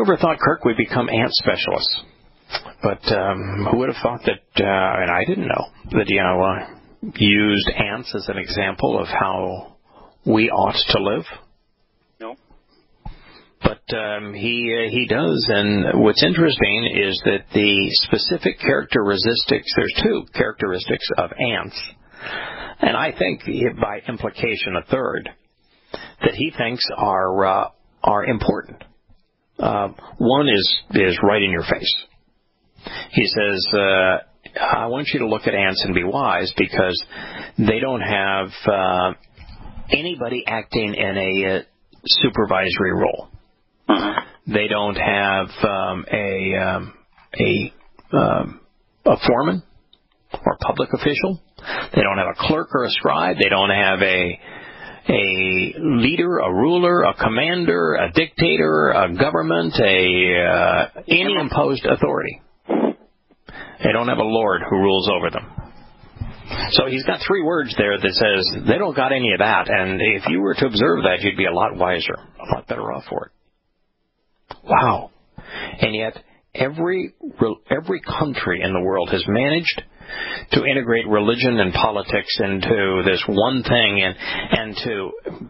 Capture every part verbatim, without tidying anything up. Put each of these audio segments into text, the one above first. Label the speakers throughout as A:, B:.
A: ever thought, Kirk, we'd become ant specialists? But um, who would have thought that, uh, and I didn't know, that, you know, uh, used ants as an example of how we ought to live?
B: No.
A: But um, he uh, he does, and what's interesting is that the specific characteristics, there's two characteristics of ants, and I think by implication a third, that he thinks are uh, are important. Uh, one is is right in your face. He says, uh, I want you to look at ants and be wise because they don't have uh, anybody acting in a uh, supervisory role.
B: Uh-huh.
A: They don't have um, a um, a um, a foreman or public official. They don't have a clerk or a scribe. They don't have a a leader, a ruler, a commander, a dictator, a government, a uh, any imposed authority. They don't have a lord who rules over them. So he's got three words there that says they don't got any of that. And if you were to observe that, you'd be a lot wiser, a lot better off for it. Wow. And yet every every country in the world has managed to integrate religion and politics into this one thing and, and to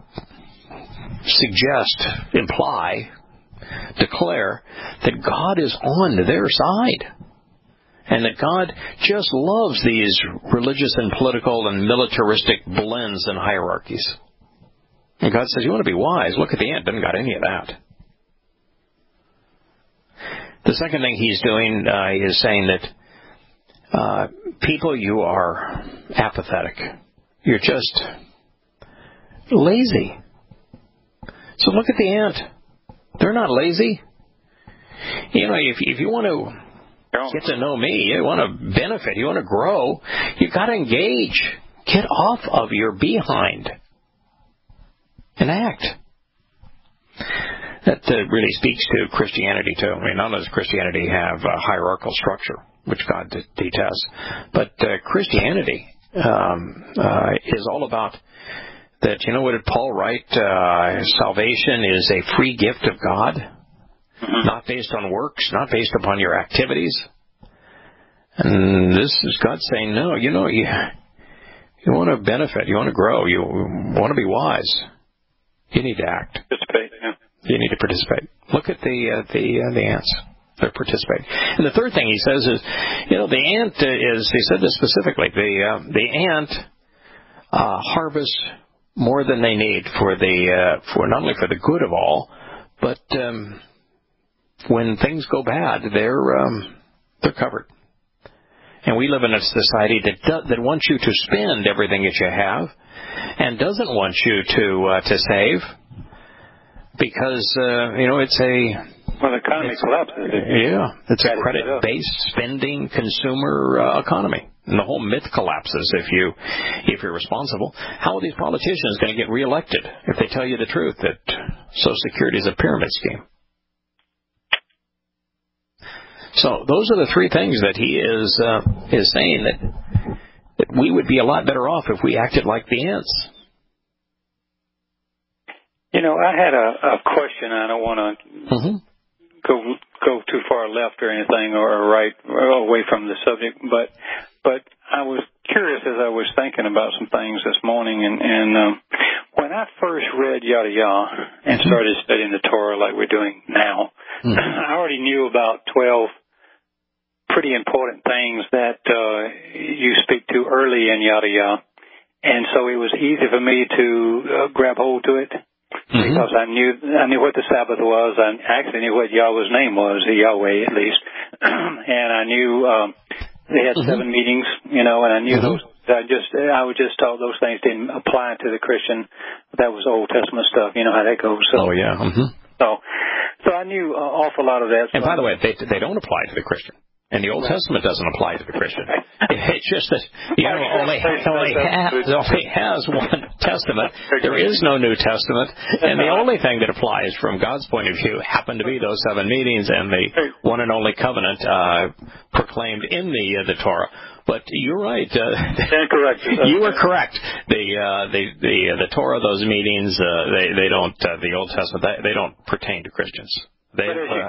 A: suggest, imply, declare that God is on their side. And that God just loves these religious and political and militaristic blends and hierarchies. And God says, you want to be wise, look at the ant, doesn't got any of that. The second thing he's doing uh, is saying that uh, people, you are apathetic. You're just lazy. So look at the ant. They're not lazy. You know, if, if you want to get to know me, you want to benefit, you want to grow, you've got to engage. Get off of your behind and act. That uh, really speaks to Christianity, too. I mean, not only does Christianity have a hierarchical structure, which God d- detests, but uh, Christianity um, uh, is all about that, you know, what did Paul write? Uh, salvation is a free gift of God. Mm-hmm. Not based on works, not based upon your activities. And this is God saying, no, you know, you, you want to benefit, you want to grow, you want to be wise. You need to act.
B: Participate, yeah.
A: You need to participate. Look at the uh, the uh, the ants. They're participating. And the third thing he says is, you know, the ant is, he said this specifically, the, uh, the ant uh, harvests more than they need for the, uh, for not only for the good of all, but um, when things go bad, they're um, they're covered. And we live in a society that do, that wants you to spend everything that you have, and doesn't want you to uh, to save, because uh, you know it's a
B: well, the economy collapses.
A: Yeah, it's a credit-based spending consumer uh, economy, and the whole myth collapses if you if you're responsible. How are these politicians going to get reelected if they tell you the truth that Social Security is a pyramid scheme? So those are the three things that he is uh, is saying that that we would be a lot better off if we acted like the ants.
B: You know, I had a, a question. I don't want to mm-hmm. go go too far left or anything, or right or away from the subject, but but I was curious as I was thinking about some things this morning, and, and um, when I first read Yada Yah and mm-hmm. started studying the Torah like we're doing now, mm-hmm. I already knew about twelve pretty important things that uh, you speak to early in Yada Yah, and so it was easy for me to uh, grab hold to it. Mm-hmm. Because I knew I knew what the Sabbath was. I actually knew what Yahweh's name was, Yahweh at least. And I knew um, they had mm-hmm. seven meetings, you know, and I knew mm-hmm. those. I just I was just told those things didn't apply to the Christian. That was Old Testament stuff. You know how that goes. So,
A: oh yeah. Mm-hmm.
B: So, so I knew an awful lot of that.
A: And by the way, they they don't apply to the Christian. And the Old Testament doesn't apply to the Christian. It's just that, you know, only, only, has, only has one Testament. There is no New Testament. And the only thing that applies from God's point of view happened to be those seven meetings and the one and only covenant uh, proclaimed in the uh, the Torah. But you're right. Uh,
B: correct.
A: You were correct. The uh, the the uh, the Torah, those meetings, uh, they they don't. Uh, the Old Testament, they, they don't pertain to Christians. They,
B: but as, you,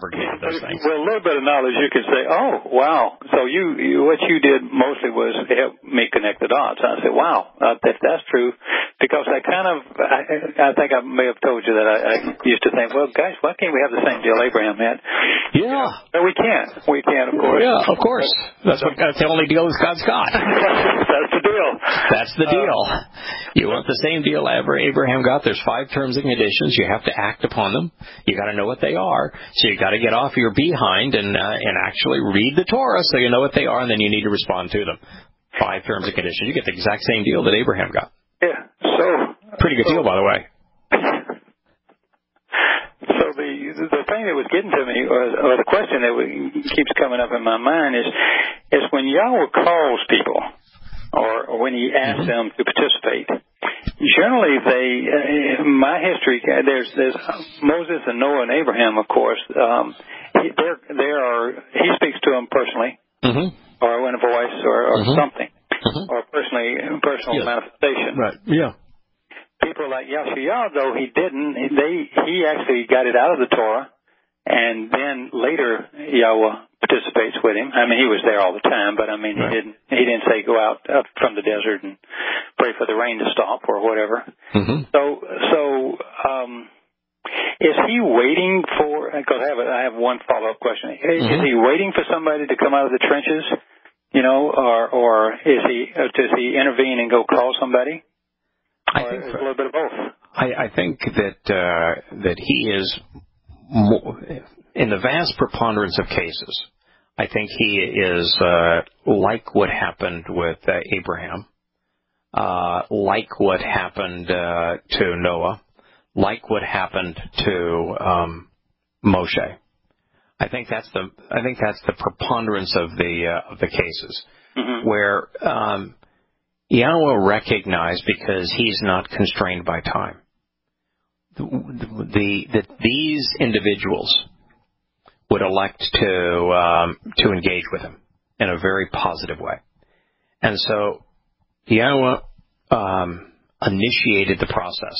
A: abrogated those things.
B: Well, a little bit of knowledge, you could say, oh, wow. So you, you what you did mostly was help me connect the dots. I said, wow, uh, if that's true, because I kind of, I, I think I may have told you that I, I used to think, well, gosh, why can't we have the same deal Abraham had?
A: Yeah.
B: You know, but we can. We can, of course.
A: Yeah, of course. That's what that's the only deal God's got.
B: That's the deal.
A: That's the deal. Uh, you want the same deal Abraham got. There's five terms and conditions. You have to act upon them. You got to know what they are. So you got to get off your behind and uh, and actually read the Torah so you know what they are, and then you need to respond to them. Five terms and conditions. You get the exact same deal that Abraham got.
B: Yeah. So
A: pretty good
B: so,
A: deal, by the way.
B: So the the thing that was getting to me, or, or the question that keeps coming up in my mind is, is when Yahweh calls people, or, or when He asks mm-hmm. them to participate. Generally, they, uh, my history, there's, there's Moses and Noah and Abraham, of course. Um, there, there are. He speaks to them personally, mm-hmm. or in a voice, or, or mm-hmm. something, mm-hmm. or personally, personal yes. manifestation.
A: Right. Yeah.
B: People like Yahshua, though he didn't, they he actually got it out of the Torah, and then later Yahweh participates with him. I mean, he was there all the time, but I mean, right. he didn't he didn't say go out up from the desert and pray for the rain to stop or whatever. Mm-hmm. So so um, is he waiting for? Because I have a, I have one follow up question. Is, mm-hmm. is he waiting for somebody to come out of the trenches? You know, or or is he uh, does he intervene and go call somebody?
A: I think
B: a little bit of both.
A: I, I think that uh, that he is more, in the vast preponderance of cases. I think he is uh, like what happened with uh, Abraham, uh, like what happened uh, to Noah, like what happened to um, Moshe. I think that's the I think that's the preponderance of the uh, of the cases mm-hmm. where. Um, Yahweh recognized, because he's not constrained by time, the, the, that these individuals would elect to um, to engage with him in a very positive way. And so Yahweh um, initiated the process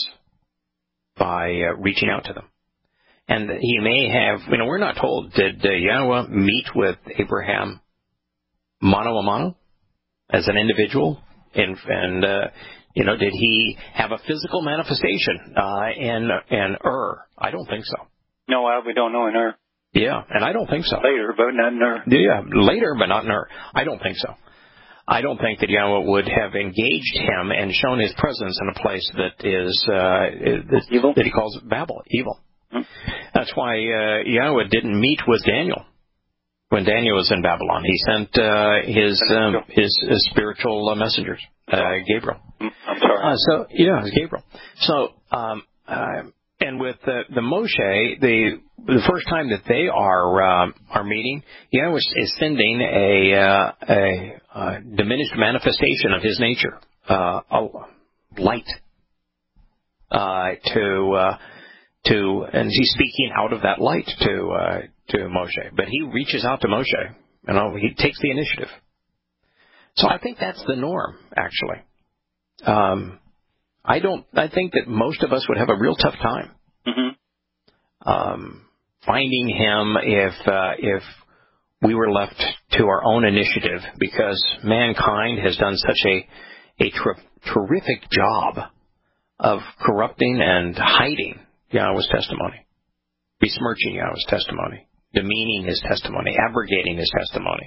A: by uh, reaching out to them. And he may have, you know, we're not told, did uh, Yahweh meet with Abraham mano a mano as an individual? And, and uh, you know, did he have a physical manifestation uh, in in Ur? I don't think so.
B: No, uh, we don't know in Ur.
A: Yeah, and I don't think so.
B: Later, but not in Ur.
A: Yeah, later, but not in Ur. I don't think so. I don't think that Yahweh would have engaged him and shown his presence in a place that is uh, that,
B: evil?
A: that he calls Babel, evil. Hmm. That's why uh, Yahweh didn't meet with Daniel. When Daniel was in Babylon, he sent uh, his, um, his his spiritual uh, messengers, uh, Gabriel.
B: I'm sorry.
A: Uh, so yeah, it was Gabriel. So um, uh, and with the, the Moshe, the the first time that they are um, are meeting, Yahweh is sending a uh, a uh, diminished manifestation of his nature, uh, a light, uh, to uh, to, and he's speaking out of that light to. Uh, to Moshe, but he reaches out to Moshe. You know, he takes the initiative. So I think that's the norm, actually. Um, I don't. I think that most of us would have a real tough time mm-hmm. um, finding him if uh, if we were left to our own initiative, because mankind has done such a a ter- terrific job of corrupting and hiding Yahweh's testimony, besmirching Yahweh's testimony, demeaning his testimony, abrogating his testimony.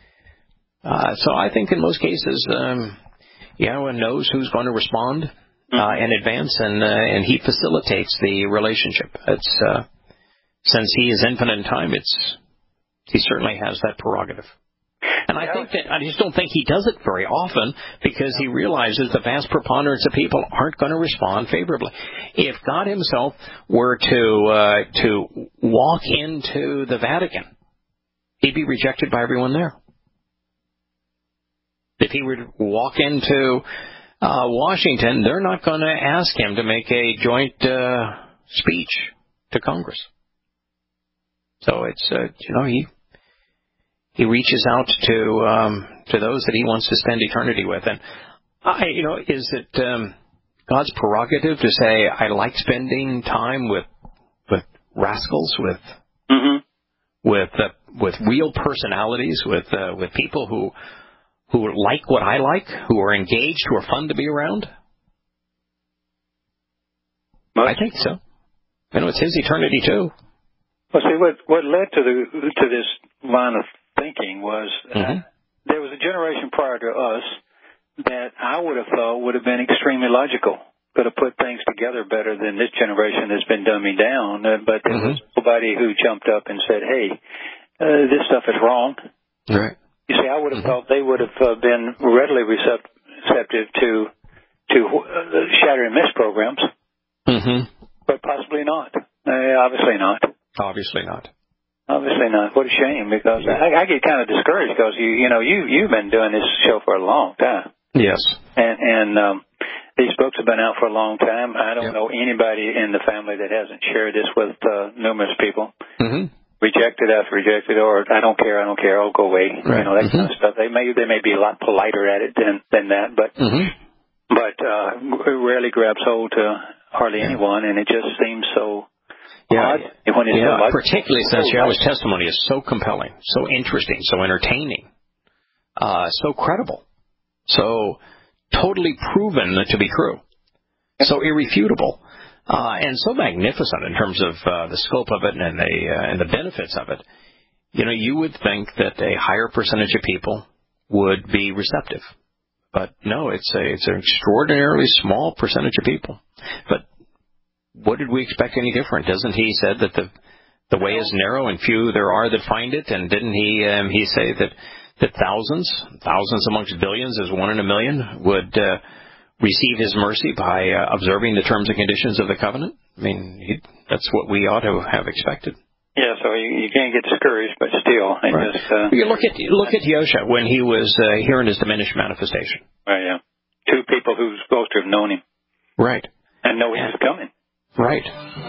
A: Uh, so I think in most cases, um, Yahweh knows who's going to respond uh, in advance, and uh, and he facilitates the relationship. It's uh, since he is infinite in time, it's he certainly has that prerogative. And I think that I just don't think he does it very often, because he realizes the vast preponderance of people aren't going to respond favorably. If God himself were to uh, to walk into the Vatican, he'd be rejected by everyone there. If he were to walk into uh, Washington, they're not going to ask him to make a joint uh, speech to Congress. So it's uh, you know he. He reaches out to um, to those that he wants to spend eternity with, and I, you know, is it um, God's prerogative to say I like spending time with with rascals, with
B: mm-hmm.
A: with uh, with real personalities, with uh, with people who who like what I like, who are engaged, who are fun to be around?
B: Much?
A: I think so. You know, it's his eternity too.
B: Well, see, what what led to the to this line of thinking was uh,
A: mm-hmm.
B: there was a generation prior to us that I would have thought would have been extremely logical, could have put things together better than this generation that's been dumbing down. Uh, but there mm-hmm. was somebody who jumped up and said, "Hey, uh, this stuff is wrong."
A: Right.
B: You see, I would have mm-hmm. thought they would have uh, been readily recept- receptive to to uh, shatter and miss programs,
A: mm-hmm.
B: but possibly not. Uh, obviously not.
A: Obviously not.
B: Obviously not. What a shame, because I, I get kind of discouraged because you you know you you've been doing this show for a long time.
A: Yes.
B: And and um, these books have been out for a long time. I don't
A: yep.
B: know anybody in the family that hasn't shared this with uh, numerous people.
A: Mm-hmm.
B: Rejected after rejected, or I don't care, I don't care, I'll go away.
A: Right.
B: You know, that
A: mm-hmm.
B: kind of stuff. They may they may be a lot politer at it than than that, but
A: mm-hmm.
B: but uh, it rarely grabs hold to hardly yeah. anyone, and it just seems so.
A: Yeah,
B: when it's
A: yeah.
B: so much,
A: particularly since Yahweh's testimony is so compelling, so interesting, so entertaining, uh, so credible, so totally proven to be true, so irrefutable, uh, and so magnificent in terms of uh, the scope of it and the uh, and the benefits of it. You know, you would think that a higher percentage of people would be receptive, but no, it's a it's an extraordinarily small percentage of people, but. What did we expect any different? Doesn't he said that the the way is narrow and few there are that find it? And didn't he um, he say that that thousands, thousands amongst billions, as one in a million, would uh, receive his mercy by uh, observing the terms and conditions of the covenant? I mean, he, that's what we ought to have expected.
B: Yeah, so you, you can't get discouraged, but still, I
A: right.
B: just uh,
A: you look at look at Yosha when he was uh, here in his diminished manifestation.
B: Right. Yeah. Two people who were supposed to have known him.
A: Right.
B: And know he was coming.
A: Right.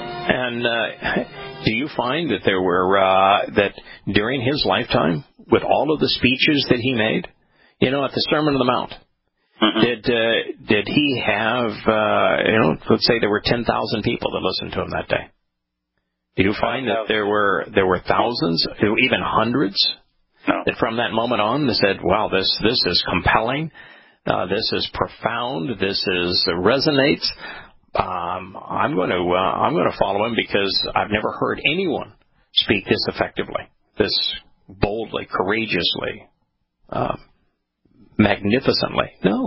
A: And uh, do you find that there were, uh, that during his lifetime, with all of the speeches that he made, you know, at the Sermon on the Mount, mm-hmm. did uh, did he have, uh, you know, let's say there were ten thousand people that listened to him that day. Do you find that there were there were thousands, even hundreds,
B: no.
A: that from that moment on they said, wow, this, this is compelling, uh, this is profound, this is uh, resonates, Um, I'm going to uh, I'm going to follow him because I've never heard anyone speak this effectively, this boldly, courageously, uh, magnificently. No.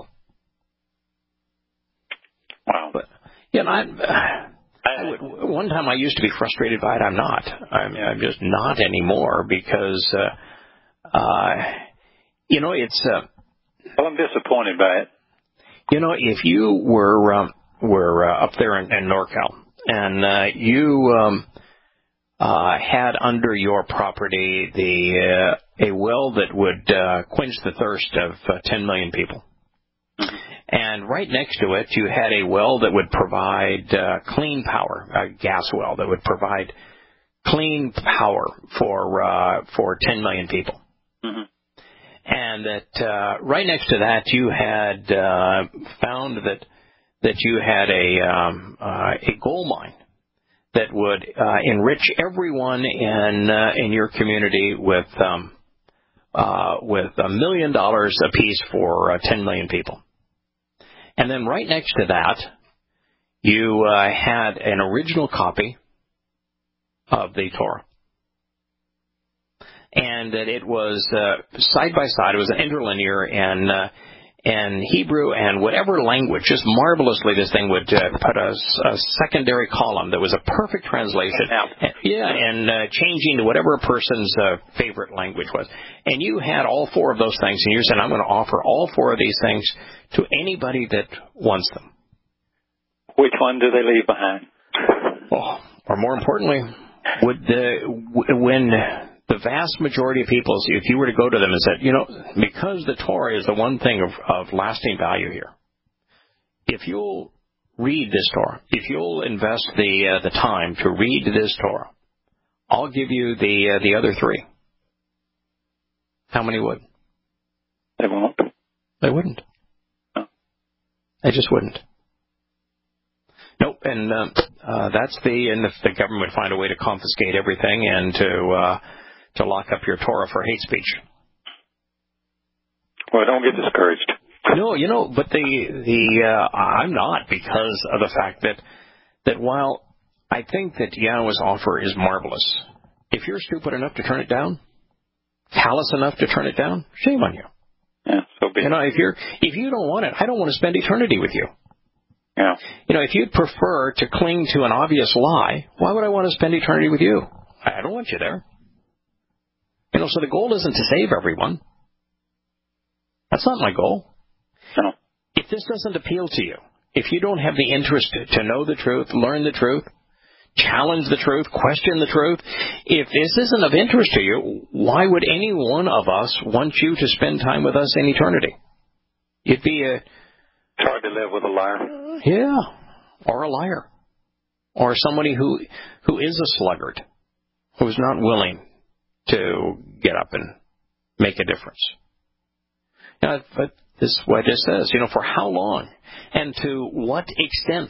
B: Wow.
A: But yeah, you know, I, I would, one time I used to be frustrated by it. I'm not. I'm, I'm just not anymore because, uh, uh, you know, it's. Uh,
B: well, I'm disappointed by it.
A: You know, if you were. Um, were uh, up there in, in NorCal, and uh, you um, uh, had under your property the uh, a well that would uh, quench the thirst of uh, ten million people. Mm-hmm. And right next to it, you had a well that would provide uh, clean power, a gas well that would provide clean power for uh, for ten million people.
B: Mm-hmm.
A: And that uh, right next to that, you had uh, found that that you had a um, uh, a gold mine that would uh, enrich everyone in uh, in your community with um, uh, with a million dollars apiece for uh, ten million people. And then right next to that, you uh, had an original copy of the Torah. And that it was uh, side by side. It was an interlinear and uh, and Hebrew and whatever language. Just marvelously, this thing would uh, put a, a secondary column that was a perfect translation. And, yeah, and uh, changing to whatever a person's uh, favorite language was. And you had all four of those things, and you said, "I'm going to offer all four of these things to anybody that wants them."
B: Which one do they leave behind?
A: Well, or more importantly, would the when the vast majority of people, if you were to go to them and said, you know, because the Torah is the one thing of, of lasting value here, if you'll read this Torah, if you'll invest the uh, the time to read this Torah, I'll give you the uh, the other three. How many would?
B: They won't.
A: They wouldn't.
B: No.
A: They just wouldn't. Nope, and uh, uh, that's the, and if the government would find a way to confiscate everything and to uh, to lock up your Torah for hate speech.
B: Well, don't get discouraged.
A: No, you know, but the the uh, I'm not, because of the fact that that while I think that Yahweh's offer is marvelous, if you're stupid enough to turn it down, callous enough to turn it down, shame on you.
B: Yeah, so be.
A: You know, if you're if you don't want it, I don't want to spend eternity with you.
B: Yeah.
A: You know, if you'd prefer to cling to an obvious lie, why would I want to spend eternity with you? I don't want you there. You know, so the goal isn't to save everyone. That's not my goal.
B: No.
A: If this doesn't appeal to you, if you don't have the interest to know the truth, learn the truth, challenge the truth, question the truth, if this isn't of interest to you, why would any one of us want you to spend time with us in eternity? You'd be a...
B: It's hard to live with a liar.
A: Yeah, or a liar. Or somebody who who is a sluggard, who's not willing to get up and make a difference. You know, but this is what it says, you know, for how long and to what extent?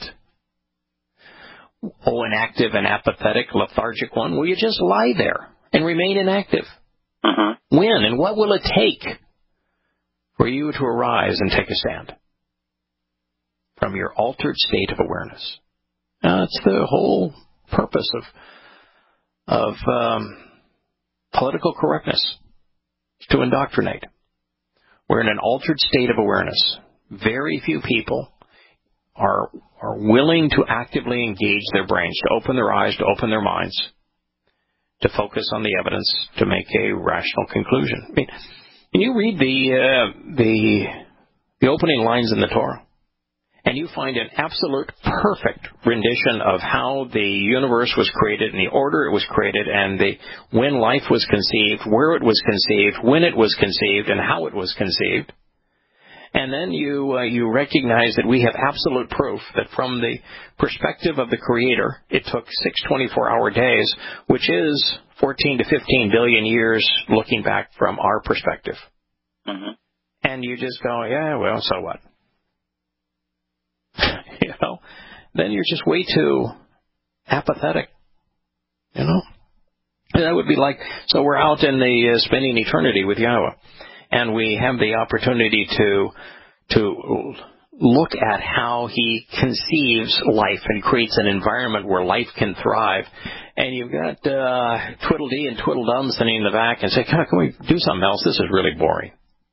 A: Oh, inactive and apathetic, lethargic one, will you just lie there and remain inactive?
B: Uh-huh.
A: When and what will it take for you to arise and take a stand from your altered state of awareness? Now, that's the whole purpose of of um, political correctness, to indoctrinate. We're in an altered state of awareness. Very few people are are willing to actively engage their brains, to open their eyes, to open their minds, to focus on the evidence, to make a rational conclusion. I mean, when you read the uh, the the opening lines in the Torah, and you find an absolute perfect rendition of how the universe was created and the order it was created and the when life was conceived, where it was conceived, when it was conceived, and how it was conceived. And then you uh, you recognize that we have absolute proof that from the perspective of the Creator, it took six twenty-four-hour days, which is fourteen to fifteen billion years looking back from our perspective.
B: Mm-hmm.
A: And you just go, yeah, well, so what? You know, then you're just way too apathetic, you know. And that would be like, so we're out in the uh, spending eternity with Yahweh, and we have the opportunity to to look at how He conceives life and creates an environment where life can thrive. And you've got uh, Twiddledee and Twiddledum sitting in the back and say, can we do something else? This is really boring.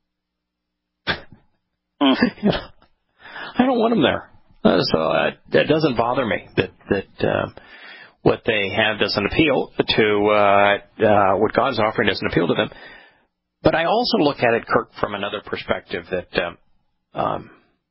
A: Mm. You know, I don't want them there. Uh, so uh, that doesn't bother me that that uh, what they have doesn't appeal to uh, uh, what God's offering doesn't appeal to them. But I also look at it, Kirk, from another perspective that um, um,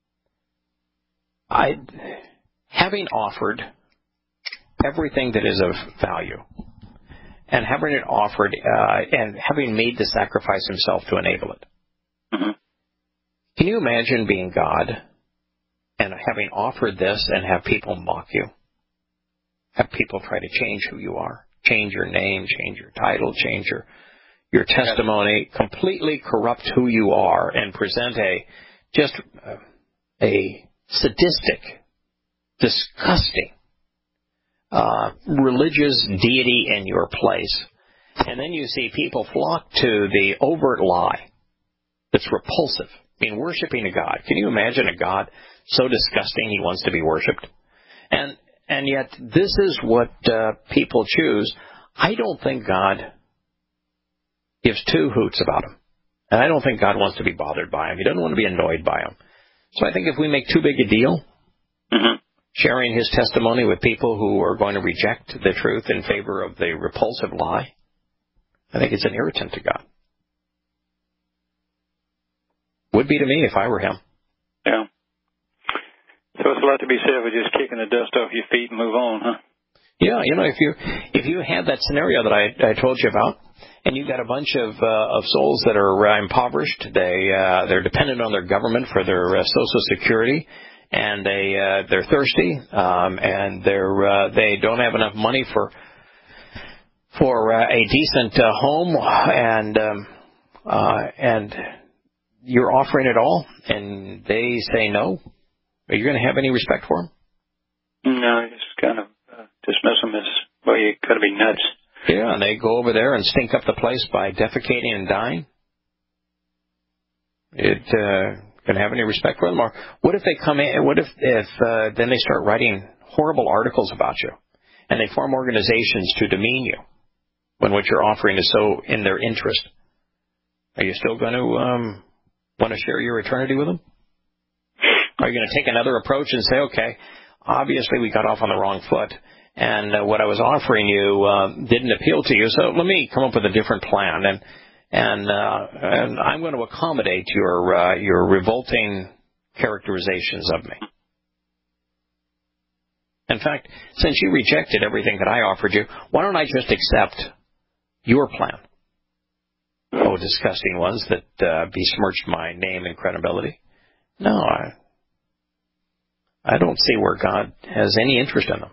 A: I, having offered everything that is of value, and having it offered uh, and having made the sacrifice Himself to enable it. Mm-hmm. Can you imagine being God and having offered this and have people mock you? Have people try to change who you are, change your name, change your title, change your your testimony, completely corrupt who you are, and present a just uh, a sadistic, disgusting, uh, religious deity in your place. And then you see people flock to the overt lie that's repulsive. I mean, worshiping a God. Can you imagine a God so disgusting He wants to be worshipped? And and yet this is what uh, people choose. I don't think God gives two hoots about Him. And I don't think God wants to be bothered by Him. He doesn't want to be annoyed by Him. So I think if we make too big a deal, mm-hmm. sharing His testimony with people who are going to reject the truth in favor of the repulsive lie, I think it's an irritant to God. Would be to me if I were Him.
B: Yeah. So it's a lot to be said for just kicking the dust off your feet and move on, huh?
A: Yeah, you know, if you if you had that scenario that I, I told you about, and you've got a bunch of uh, of souls that are uh, impoverished, they uh, they're dependent on their government for their uh, Social Security, and they uh, they're thirsty, um, and they're uh, they don't have enough money for for uh, a decent uh, home, and um, uh, and you're offering it all, and they say no. Are you going to have any respect for them?
B: No, just kind of uh, dismiss them as, well, you got to be nuts.
A: Yeah, and they go over there and stink up the place by defecating and dying. It uh, can have any respect for them? Or what if they come in? What if if uh, then they start writing horrible articles about you, and they form organizations to demean you when what you're offering is so in their interest? Are you still going to um, want to share your eternity with them? Are you going to take another approach and say, okay, obviously we got off on the wrong foot, and uh, what I was offering you uh, didn't appeal to you, so let me come up with a different plan, and and, uh, and I'm going to accommodate your uh, your revolting characterizations of me. In fact, since you rejected everything that I offered you, why don't I just accept your plan? Oh, disgusting ones that uh, besmirched my name and credibility. No, I, I don't see where God has any interest in them.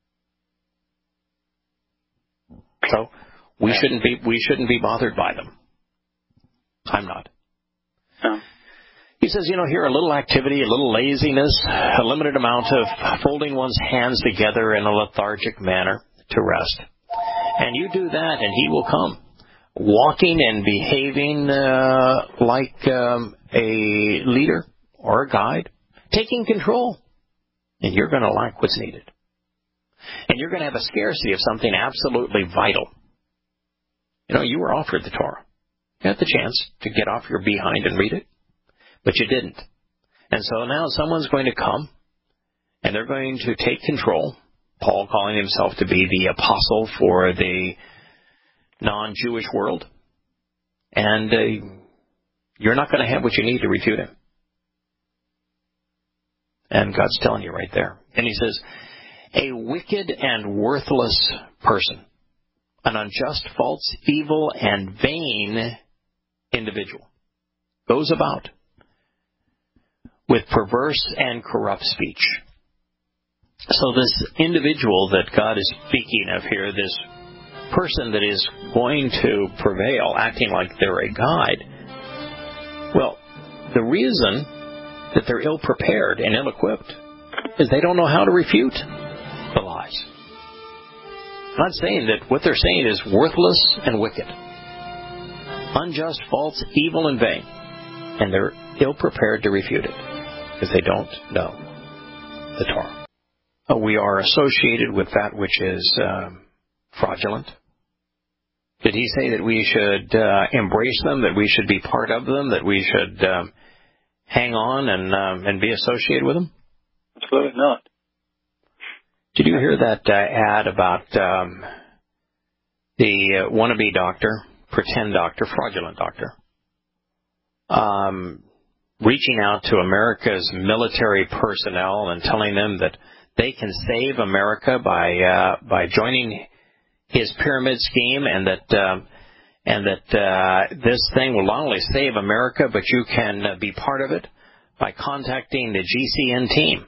A: So we shouldn't be we shouldn't be bothered by them. I'm not.
B: No.
A: He says, you know, here a little activity, a little laziness, a limited amount of folding one's hands together in a lethargic manner to rest. And you do that, and he will come, walking and behaving uh, like um, a leader or a guide, taking control. And you're going to lack what's needed. And you're going to have a scarcity of something absolutely vital. You know, you were offered the Torah. You had the chance to get off your behind and read it, but you didn't. And so now someone's going to come, and they're going to take control. Paul calling himself to be the apostle for the non-Jewish world. And uh, you're not going to have what you need to refute him. And God's telling you right there. And he says, a wicked and worthless person, an unjust, false, evil, and vain individual, goes about with perverse and corrupt speech. So this individual that God is speaking of here, this person that is going to prevail, acting like they're a guide, well, the reason that they're ill-prepared and ill-equipped is they don't know how to refute the lies. I'm not saying that what they're saying is worthless and wicked, unjust, false, evil, and vain, and they're ill-prepared to refute it because they don't know the Torah. Uh, we are associated with that which is um, fraudulent. Did he say that we should uh, embrace them, that we should be part of them, that we should um, hang on and um, and be associated with them?
B: Absolutely not.
A: Did you hear that uh, ad about um, the uh, wannabe doctor, pretend doctor, fraudulent doctor, um, reaching out to America's military personnel and telling them that they can save America by uh, by joining his pyramid scheme, and that uh, and that uh, this thing will not only save America, but you can uh, be part of it by contacting the G C N team.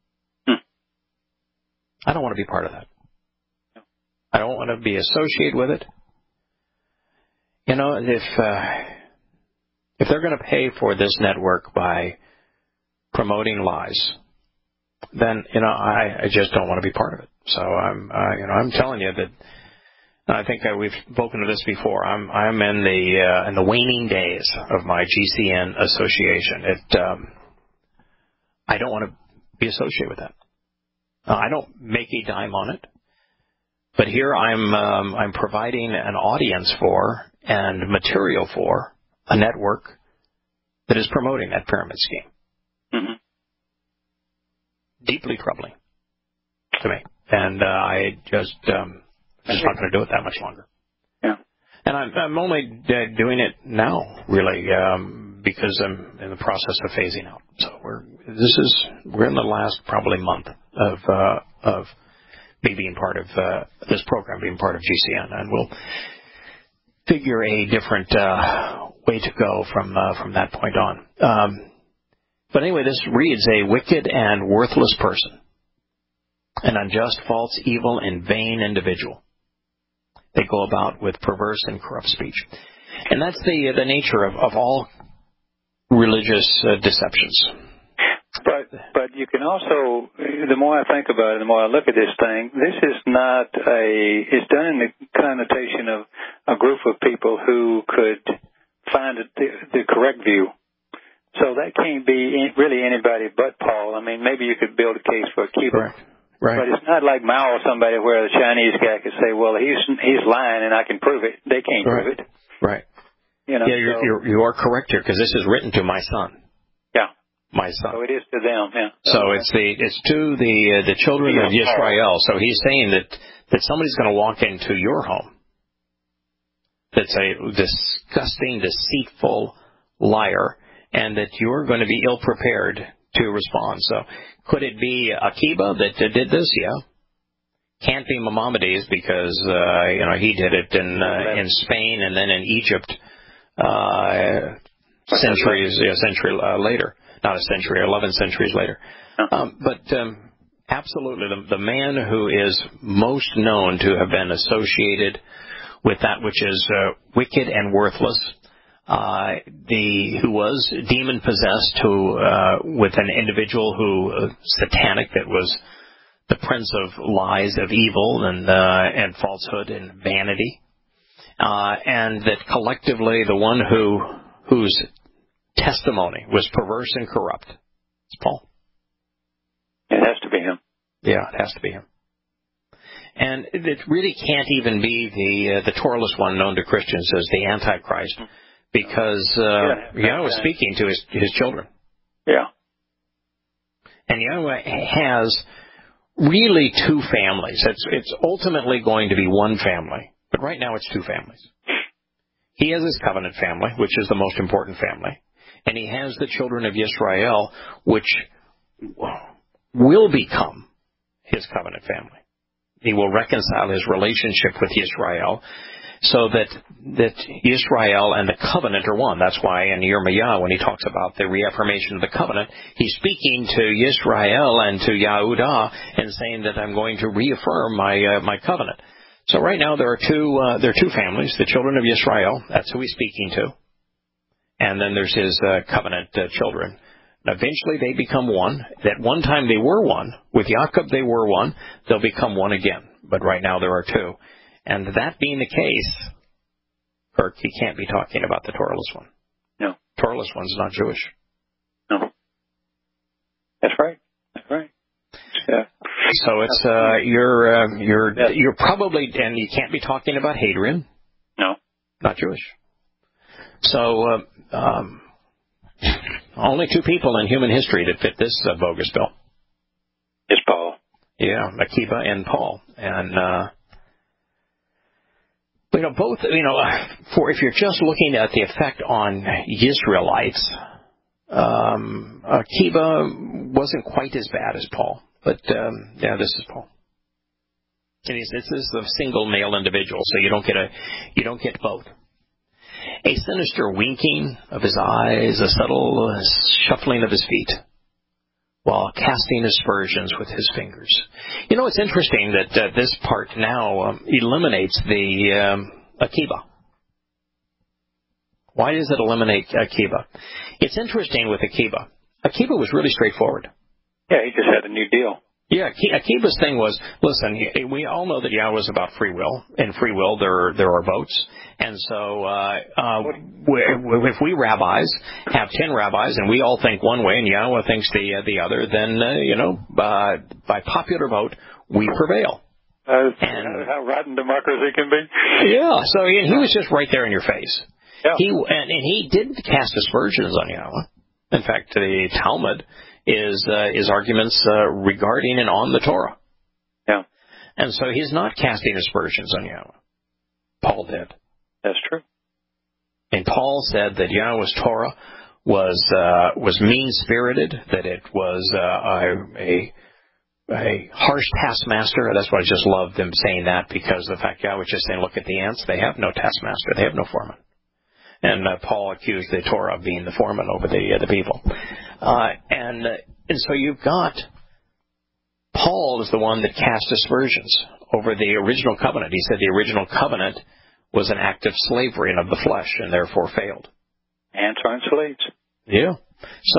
A: I don't want to be part of that. I don't want to be associated with it. You know, if uh, if they're going to pay for this network by promoting lies, then you know I, I just don't want to be part of it. So I'm uh, you know I'm telling you that I think uh, we've spoken of this before. I'm I'm in the uh, in the waning days of my G C N association. It um, I don't want to be associated with that. Uh, I don't make a dime on it, but here I'm um, I'm providing an audience for and material for a network that is promoting that pyramid scheme.
B: Mm-hmm.
A: Deeply troubling to me, and uh, I just um, just not going to do it that much longer.
B: Yeah,
A: and I'm I'm only uh, doing it now, really, um, because I'm in the process of phasing out. So we're this is we're in the last probably month of uh, of me being part of uh, this program, being part of G C N, and we'll figure a different uh, way to go from uh, from that point on. Um, but anyway, this reads, a wicked and worthless person, an unjust, false, evil, and vain individual. They go about with perverse and corrupt speech. And that's the the nature of, of all religious uh, deceptions.
B: But but you can also, the more I think about it, the more I look at this thing, this is not a, it's done in the connotation of a group of people who could find the, the correct view. So that can't be really anybody but Paul. I mean, maybe you could build a case for Akiba.
A: Right. Right.
B: But it's not like Mao or somebody where the Chinese guy could say, well, he's he's lying and I can prove it. They can't
A: right.
B: prove it.
A: Right.
B: You know,
A: yeah, you're,
B: so,
A: you're, you are correct here, because this is written to my son.
B: Yeah.
A: My son.
B: So it is to them, yeah.
A: So it's the it's to the uh, the children of Yisrael. So he's saying that, that somebody's going to walk into your home that's a disgusting, deceitful liar, and that you're going to be ill-prepared to respond. So could it be Akiba that did this? Yeah. Can't be Maimonides, because uh, you know he did it in uh, in Spain and then in Egypt uh, centuries a century uh, later, not a century, eleven centuries later. Um, but um, absolutely, the, the man who is most known to have been associated with that which is uh, wicked and worthless, uh, the who was demon possessed, who uh, with an individual who uh, satanic that was the prince of lies, of evil, and uh, and falsehood and vanity, uh, and that collectively the one who whose testimony was perverse and corrupt, it's Paul.
B: It has to be him.
A: Yeah, it has to be him. And it really can't even be the uh, the Torahless one known to Christians as the Antichrist, because uh, yeah, Yahweh was speaking to his his children.
B: Yeah.
A: And Yahweh has really two families. It's it's ultimately going to be one family, but right now it's two families. He has his covenant family, which is the most important family, and he has the children of Yisrael, which will become his covenant family. He will reconcile his relationship with Yisrael, so that that Yisrael and the covenant are one. That's why in Yirmiyahu, when he talks about the reaffirmation of the covenant, he's speaking to Yisrael and to Yahudah and saying that I'm going to reaffirm my uh, my covenant. So right now there are two uh, there are two families, the children of Yisrael. That's who he's speaking to, and then there's his uh, covenant uh, children. Eventually they become one. At one time they were one. With Jacob they were one. They'll become one again. But right now there are two. And that being the case, Kirk, he can't be talking about the Torahless one.
B: No.
A: Torahless one's not Jewish.
B: No. That's right. That's right. Yeah.
A: So it's uh, you're uh, you're
B: yeah.
A: you're probably, and you can't be talking about Hadrian.
B: No.
A: Not Jewish. So uh, um, only two people in human history that fit this uh, bogus bill.
B: It's Paul.
A: Yeah, Akiba and Paul, and. Uh, You know, both, you know, for if you're just looking at the effect on Israelites, um, Akiba wasn't quite as bad as Paul. But, um, yeah, this is Paul. And he's, this is a single male individual, so you don't get a, you don't get both. A sinister winking of his eyes, a subtle shuffling of his feet, while casting aspersions with his fingers. You know, it's interesting that uh, this part now um, eliminates the um, Akiba. Why does it eliminate Akiba? It's interesting with Akiba. Akiba was really straightforward.
B: Yeah, he just had a new deal.
A: Yeah, Akiba's thing was, listen, we all know that Yahweh is about free will. In free will, there there are votes. And so uh, uh, if we rabbis have ten rabbis and we all think one way and Yahweh thinks the uh, the other, then, uh, you know, uh, by popular vote, we prevail.
B: Uh,
A: and,
B: how rotten democracy can be.
A: Yeah, so he, he was just right there in your face.
B: Yeah.
A: He and, and he didn't cast aspersions on Yahweh. In fact, the Talmud is uh, is arguments uh, regarding and on the Torah.
B: Yeah.
A: And so he's not casting aspersions on Yahweh. Paul did.
B: That's true.
A: And Paul said that Yahweh's Torah was uh, was mean-spirited, that it was uh, a, a a harsh taskmaster. That's why I just love them saying that, because the fact Yahweh was just saying, look at the ants, they have no taskmaster, they have no foreman. And uh, Paul accused the Torah of being the foreman over the uh, the people. Uh, and uh, and so you've got Paul is the one that cast aspersions over the original covenant. He said the original covenant was an act of slavery and of the flesh, and therefore failed.
B: Ants aren't slaves.
A: Yeah. So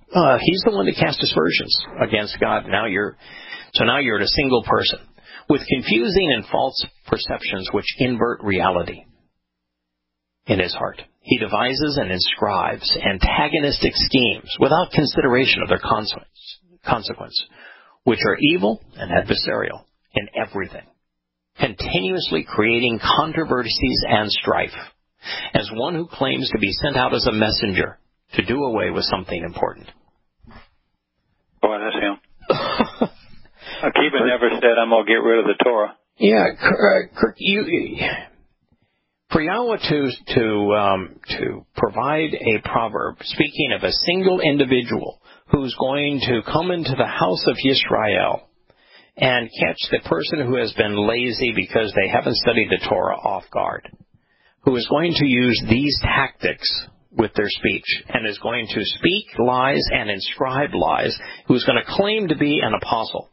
A: uh, he's the one that cast aspersions against God. Now you're, so now you're a single person with confusing and false perceptions which invert reality in his heart. He devises and inscribes antagonistic schemes without consideration of their consequence, consequence, which are evil and adversarial in everything, continuously creating controversies and strife, as one who claims to be sent out as a messenger to do away with something important.
B: Boy, that's him. Akiva never said, I'm going to get rid of the Torah.
A: Yeah, Kirk, you, for Yahweh to, to, um, to provide a proverb speaking of a single individual who's going to come into the house of Yisrael and catch the person who has been lazy because they haven't studied the Torah off guard, who is going to use these tactics with their speech and is going to speak lies and inscribe lies, who is going to claim to be an apostle.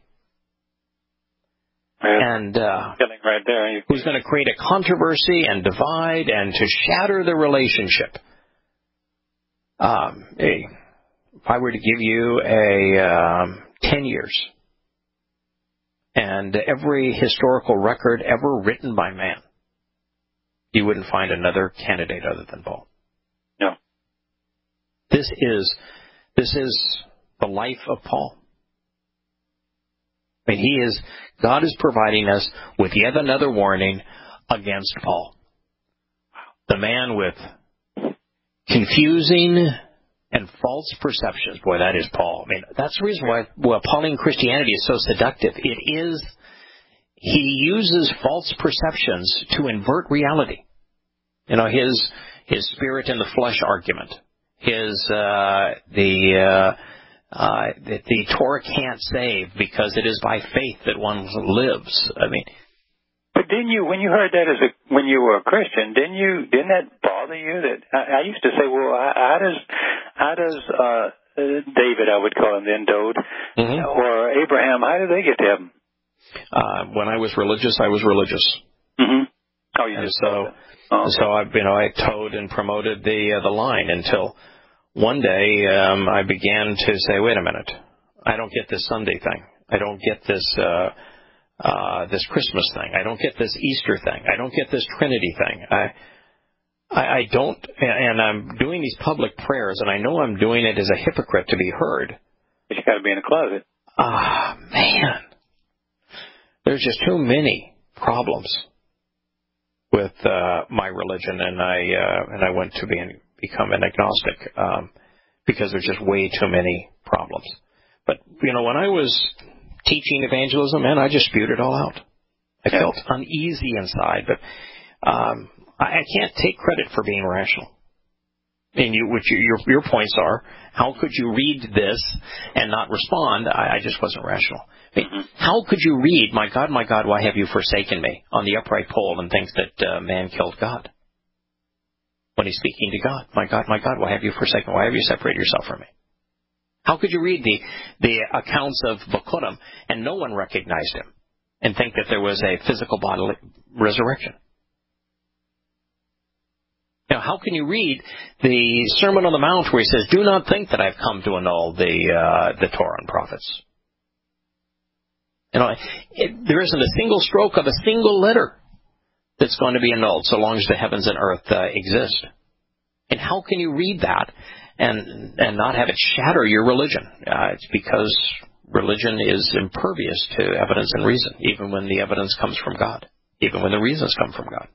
A: And uh,
B: right there.
A: who's going to create a controversy and divide and to shatter the relationship. Um, hey, if I were to give you a um, ten years and every historical record ever written by man, you wouldn't find another candidate other than Paul.
B: No.
A: This is this is the life of Paul. I mean, he is, God is providing us with yet another warning against Paul. The man with confusing and false perceptions. Boy, that is Paul. I mean, that's the reason why well, Pauline Christianity is so seductive. It is, he uses false perceptions to invert reality. You know, his, his spirit in the flesh argument. His, uh, the, uh, Uh, that the Torah can't save because it is by faith that one lives. I mean,
B: but didn't you, when you heard that as a when you were a Christian, didn't you? Didn't that bother you? That I, I used to say, well, how does how does uh, David, I would call him then, Dode, mm-hmm. or Abraham, how did they get to heaven?
A: Uh, when I was religious, I was religious.
B: Mm-hmm. Oh, you
A: and
B: just
A: so
B: oh, okay.
A: so I you know I towed and promoted the uh, the line until. One day, um, I began to say, wait a minute, I don't get this Sunday thing. I don't get this, uh, uh, this Christmas thing. I don't get this Easter thing. I don't get this Trinity thing. I, I, I don't, and I'm doing these public prayers, and I know I'm doing it as a hypocrite to be heard.
B: But you gotta be in a closet.
A: Ah, man. There's just too many problems with, uh, my religion, and I, uh, and I went to being, become an agnostic, um, because there's just way too many problems. But, you know, when I was teaching evangelism, man, I just spewed it all out. I yeah. felt uneasy inside, but um, I, I can't take credit for being rational. And you, which your your points are, how could you read this and not respond? I, I just wasn't rational. I mean, mm-hmm. How could you read, my God, my God, why have you forsaken me, on the upright pole and think that uh, man killed God? When he's speaking to God, my God, my God, why have you forsaken? Why have you separated yourself from me? How could you read the the accounts of Bekurim and no one recognized him and think that there was a physical bodily resurrection? Now, how can you read the Sermon on the Mount where he says, "Do not think that I've come to annul the uh, the Torah and prophets"? You know, it, there isn't a single stroke of a single letter that's going to be annulled so long as the heavens and earth uh, exist. And how can you read that and and not have it shatter your religion? Uh, it's because religion is impervious to evidence and reason, even when the evidence comes from God, even when the reasons come from God.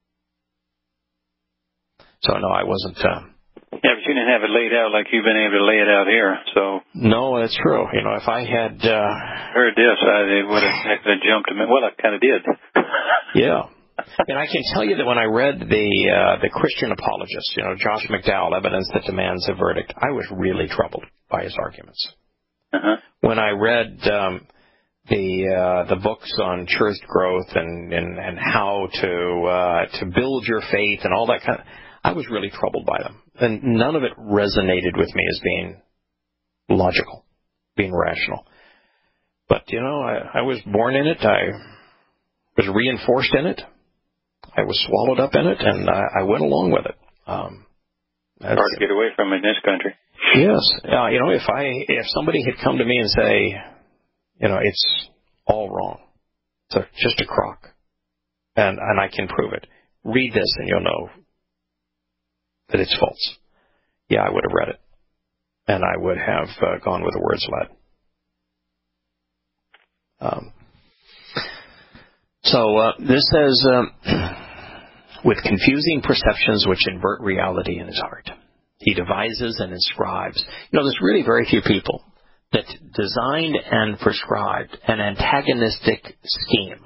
A: So, no, I wasn't... Uh,
B: yeah, but you didn't have it laid out like you've been able to lay it out here, so...
A: No, that's true. You know, if I had... Uh,
B: heard this, I would have, have jumped a minute. Well, I kind of did.
A: Yeah. And I can tell you that when I read the uh, the Christian apologist, you know, Josh McDowell, Evidence That Demands a Verdict, I was really troubled by his arguments.
B: Uh-huh.
A: When I read um, the uh, the books on church growth and, and, and how to uh, to build your faith and all that kind of, I was really troubled by them. And none of it resonated with me as being logical, being rational. But, you know, I, I was born in it. I was reinforced in it. I was swallowed up in it, and I, I went along with it. Um,
B: Hard to get away from it in this country.
A: Yes. Uh, you know, if I if somebody had come to me and say, you know, it's all wrong, it's a, just a crock, and and I can prove it. Read this, and you'll know that it's false. Yeah, I would have read it, and I would have uh, gone where the words led. Um, so uh, this says, um, with confusing perceptions which invert reality in his heart, he devises and inscribes. You know, there's really very few people that designed and prescribed an antagonistic scheme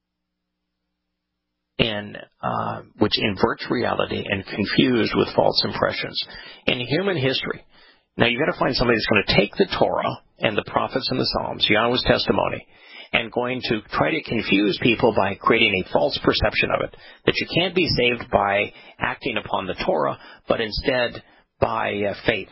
A: in uh, which inverts reality and confused with false impressions in human history. Now, you've got to find somebody that's going to take the Torah and the prophets and the Psalms, Yahweh's testimony, and going to try to confuse people by creating a false perception of it, that you can't be saved by acting upon the Torah, but instead by uh, faith.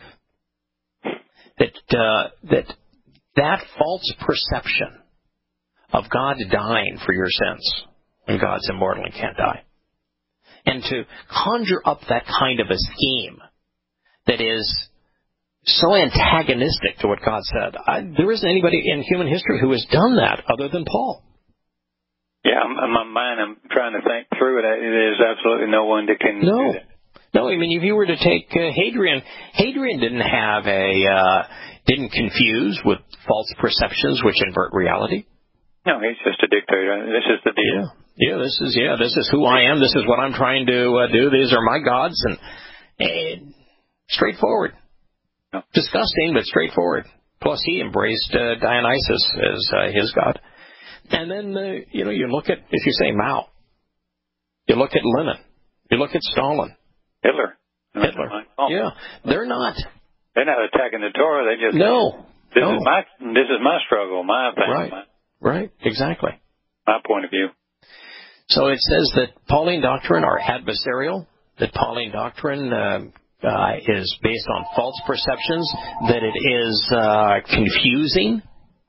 A: That uh, that that false perception of God dying for your sins, when God's immortal and can't die, and to conjure up that kind of a scheme that is so antagonistic to what God said. I, there isn't anybody in human history who has done that other than Paul.
B: Yeah, in my mind, I'm trying to think through it. There's absolutely no one that can
A: no.
B: do that.
A: No, I mean, if you were to take uh, Hadrian, Hadrian didn't have a, uh, didn't confuse with false perceptions which invert reality.
B: No, he's just a dictator. This is the deal.
A: Yeah, yeah, this is, yeah, this is who I am. This is what I'm trying to uh, do. These are my gods, and, and straightforward. No. Disgusting, but straightforward. Plus, he embraced uh, Dionysus as uh, his god. And then, uh, you know, you look at, if you say Mao, you look at Lenin, you look at Stalin.
B: Hitler.
A: Hitler. Oh. Yeah, they're not.
B: They're not attacking the Torah. They just
A: no.
B: This
A: no.
B: is my this is my struggle, my thing.
A: Right.
B: My,
A: right. Exactly.
B: My point of view.
A: So it says that Pauline doctrine are adversarial. That Pauline doctrine uh, uh, is based on false perceptions. That it is uh, confusing.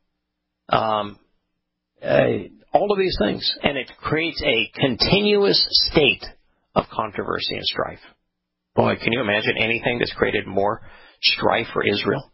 A: Um, uh, all of these things, and it creates a continuous state of controversy and strife. Boy, can you imagine anything that's created more strife for Israel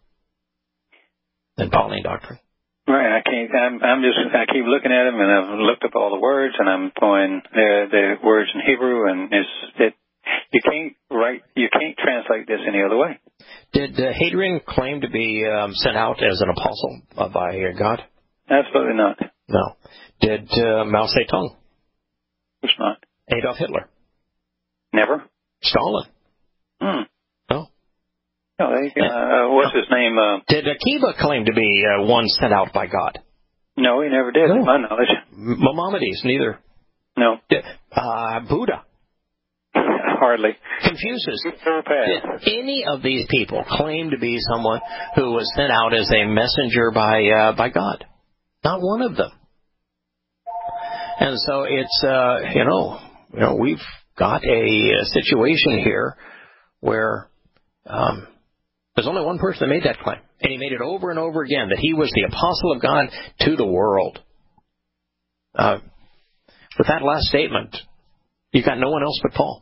A: than Pauline doctrine?
B: Right. I can't. I'm, I'm just. I keep looking at them, and I've looked up all the words, and I'm going the the words in Hebrew, and it's it. You can't write. You can't translate this any other way.
A: Did uh, Hadrian claim to be um, sent out as an apostle uh, by uh, God?
B: Absolutely not.
A: No. Did uh, Mao Zedong?
B: Of course not.
A: Adolf Hitler?
B: Never.
A: Stalin?
B: Hmm.
A: No.
B: No. They, uh, what's his name? Uh,
A: did Akiva claim to be uh, one sent out by God?
B: No, he never did,
A: no.
B: to my knowledge.
A: Maimonides, neither.
B: No.
A: Did, uh, Buddha?
B: Hardly.
A: Confucius. Did any of these people claim to be someone who was sent out as a messenger by uh, by God? Not one of them. And so it's uh, you know you know we've got a, a situation here where um, there's only one person that made that claim, and he made it over and over again, that he was the apostle of God to the world. Uh, with that last statement, you got no one else but Paul.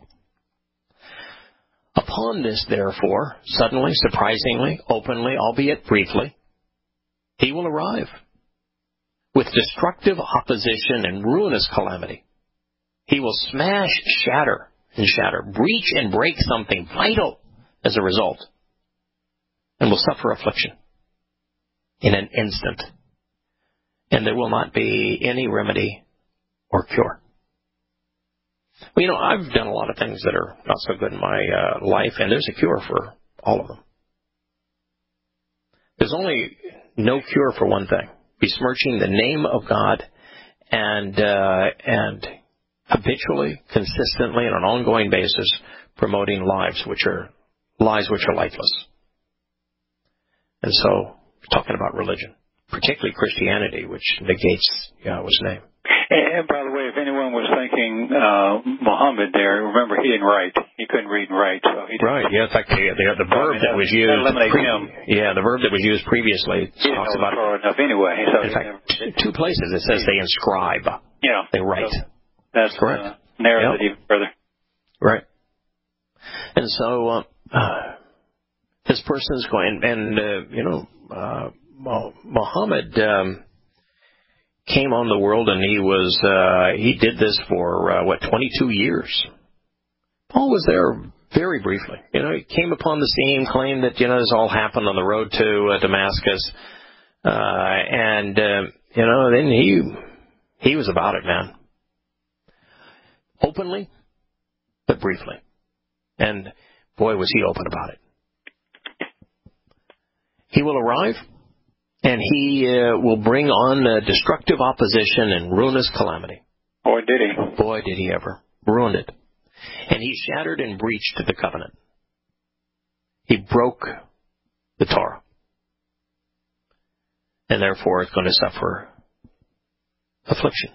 A: Upon this, therefore, suddenly, surprisingly, openly, albeit briefly, he will arrive with destructive opposition and ruinous calamity. He will smash, shatter, and shatter, breach and break something vital as a result, and will suffer affliction in an instant. And there will not be any remedy or cure. Well, you know, I've done a lot of things that are not so good in my uh, life, and there's a cure for all of them. There's only no cure for one thing: besmirching the name of God and uh, and habitually, consistently, on an ongoing basis, promoting lives which are lies which are lifeless. And so, talking about religion, particularly Christianity, which negates Yahweh's name.
B: And by the way, if anyone was thinking uh, Muhammad there, remember he didn't write. He couldn't read and write. So he
A: right. Yeah. In fact, the, the, the verb that was used. Pre- yeah, the verb that was used previously
B: he
A: talks
B: didn't know
A: about.
B: Enough anyway. So
A: in fact, never, two places it says they inscribe.
B: Yeah.
A: They write.
B: So that's
A: correct.
B: Uh, narrows
A: yep.
B: it even further.
A: Right. And so uh, uh, his person is going, and, uh, you know, uh, Muhammad um, came on the world, and he was uh, he did this for, uh, what, twenty-two years. Paul was there very briefly. You know, he came upon the scene, claimed that, you know, this all happened on the road to uh, Damascus. Uh, and, uh, you know, then he he was about it, man. Openly, but briefly. And, boy, was he open about it. He will arrive, and he uh, will bring on uh, destructive opposition and ruinous calamity.
B: Boy, did he.
A: Boy, did he ever. Ruined it. And he shattered and breached the covenant. He broke the Torah. And therefore is going to suffer affliction.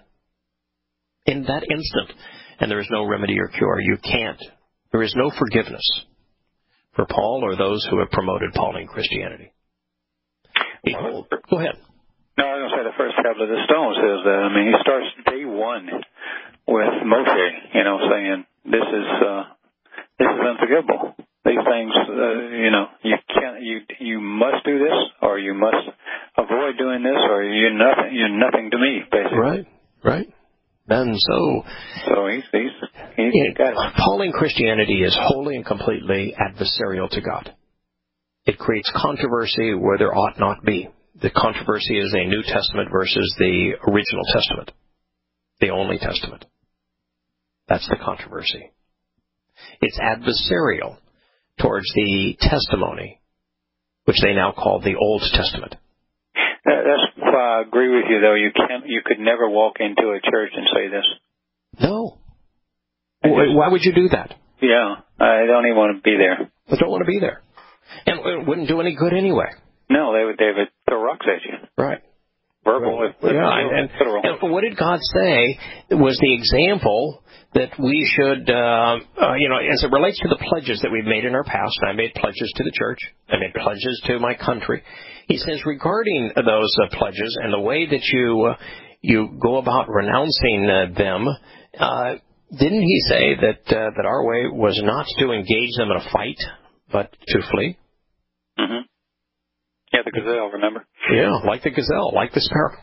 A: In that instant. And there is no remedy or cure. You can't. There is no forgiveness for Paul or those who have promoted Pauline Christianity. Behold. Go ahead.
B: No, I was going to say the first tablet of the stone says that. I mean, he starts day one with Moshe, you know, saying, this is, uh, this is unforgivable. These things, uh, you know, you can't, you, you must do this, or you must avoid doing this, or you're nothing, you're nothing to me, basically.
A: Right, right. And so,
B: so he's, he's, he's
A: it,
B: got it.
A: Pauline Christianity is wholly and completely adversarial to God. It creates controversy where there ought not be. The controversy is the New Testament versus the original Testament, the only Testament. That's the controversy. It's adversarial towards the testimony, which they now call the Old Testament.
B: That's why I agree with you, though. You can't, you could never walk into a church and say this.
A: No. Why would you do that?
B: Yeah, I don't even want to be there.
A: I don't want to be there. And it wouldn't do any good anyway.
B: No, they would, they would throw rocks at you.
A: Right.
B: Verbal.
A: Right. Yeah, and, and, and what did God say was the example that we should, uh, uh, you know, as it relates to the pledges that we've made in our past. I made pledges to the church. I made pledges to my country. He says regarding those uh, pledges and the way that you uh, you go about renouncing uh, them, uh, didn't he say that uh, that our way was not to engage them in a fight, but to flee?
B: Mm-hmm. Yeah, the gazelle, remember?
A: Yeah, like the gazelle, like the sparrow.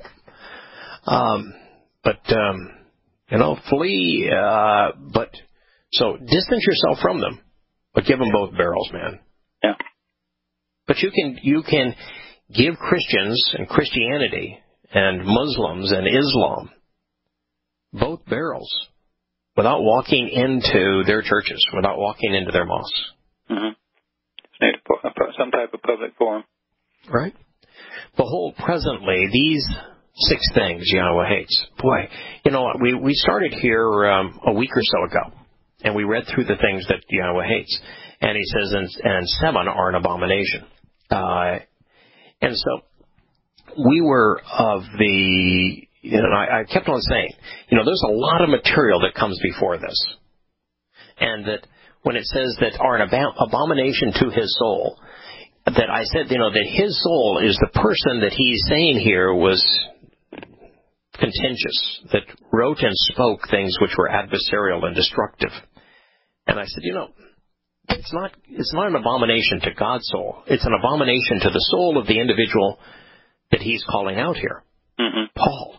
A: Um, but, um, you know, flee, uh, but, so distance yourself from them, but give them both barrels, man.
B: Yeah.
A: But you can, you can give Christians and Christianity and Muslims and Islam both barrels without walking into their churches, without walking into their mosques.
B: Mm-hmm. Need some type of public forum.
A: Right? Behold, presently, these six things Yahweh hates. Boy, you know what? We, we started here um, a week or so ago, and we read through the things that Yahweh hates. And he says, and, and seven are an abomination. Uh, and so we were of the, you know, I, I kept on saying, you know, there's a lot of material that comes before this. And that when it says that are an ab- abomination to his soul, that I said, you know, that his soul is the person that he's saying here was contentious, that wrote and spoke things which were adversarial and destructive. And I said, you know, it's not it's not an abomination to God's soul. It's an abomination to the soul of the individual that he's calling out here,
B: mm-hmm.
A: Paul.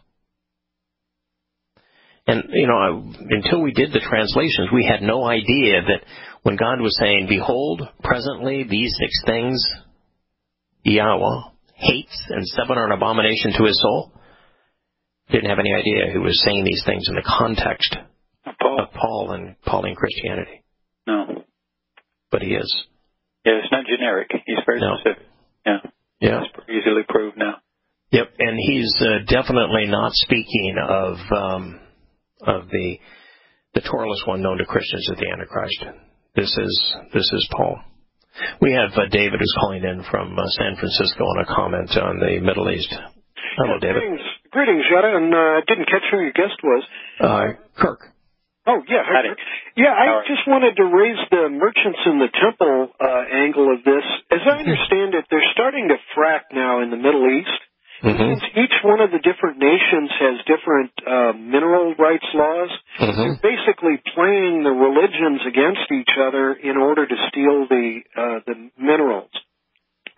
A: And, you know, I, until we did the translations, we had no idea that when God was saying, behold, presently these six things Yahweh hates and seven are an abomination to his soul, didn't have any idea he was saying these things in the context
B: Paul.
A: of Paul and Pauline Christianity.
B: No.
A: But he is.
B: Yeah, it's not generic. He's very
A: no.
B: specific. Yeah.
A: Yeah.
B: It's easily proved now.
A: Yep, and he's uh, definitely not speaking of um, of the the Torahless one known to Christians as the Antichrist. This is this is Paul. We have uh, David who's calling in from uh, San Francisco on a comment on the Middle East. Hello,
C: yeah,
A: David.
C: Greetings, greetings, Yetta, and I uh, didn't catch who your guest was.
A: Uh, Kirk.
C: Oh, yeah.
B: Howdy.
C: Yeah, I
B: Howard.
C: just wanted to raise the merchants in the temple uh, angle of this. As I understand it, they're starting to frack now in the Middle East.
A: Mm-hmm.
C: Since each one of the different nations has different uh, mineral rights laws,
A: mm-hmm.
C: they're basically playing the religions against each other in order to steal the uh, the minerals.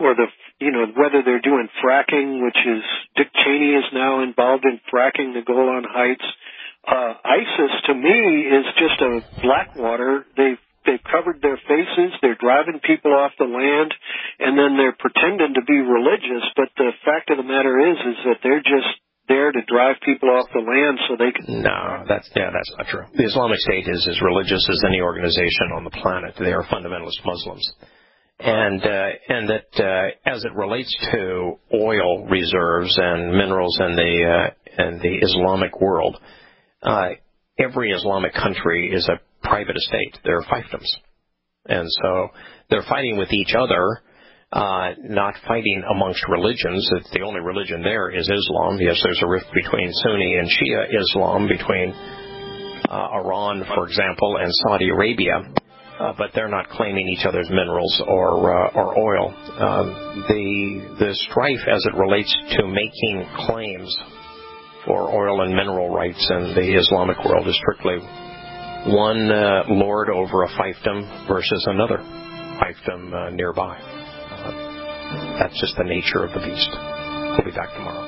C: or the, you know, whether they're doing fracking, which is, Dick Cheney is now involved in fracking the Golan Heights. Uh, ISIS, to me, is just a Blackwater. They've, they've covered their faces, they're driving people off the land, and then they're pretending to be religious, but the fact of the matter is, is that they're just there to drive people off the land so they can...
A: No, that's, yeah, that's not true. The Islamic State is as religious as any organization on the planet. They are fundamentalist Muslims. And, uh, and that, uh, as it relates to oil reserves and minerals in the, uh, in the Islamic world, uh, every Islamic country is a private estate. They're fiefdoms. And so they're fighting with each other, uh, not fighting amongst religions. The only religion there is Islam. Yes, there's a rift between Sunni and Shia Islam, between uh, Iran, for example, and Saudi Arabia. Uh, but they're not claiming each other's minerals or uh, or oil. Um, the the strife as it relates to making claims for oil and mineral rights in the Islamic world is strictly one uh, lord over a fiefdom versus another fiefdom uh, nearby. Uh, that's just the nature of the beast. We'll be back tomorrow.